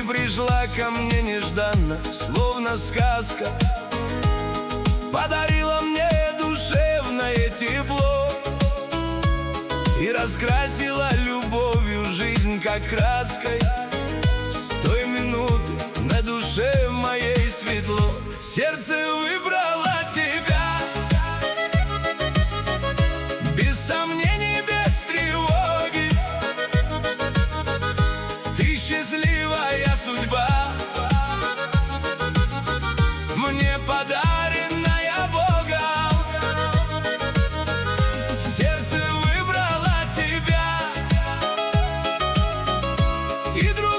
пришла ко мне нежданно, словно сказка, подарила мне душевное тепло и раскрасила любовью жизнь, как краской. С той минуты на душе моей светло. Сердце выбрало тебя, без сомнений, без тревоги. Ты счастливая судьба, мне подаренная Богом. Сердце выбрало тебя, и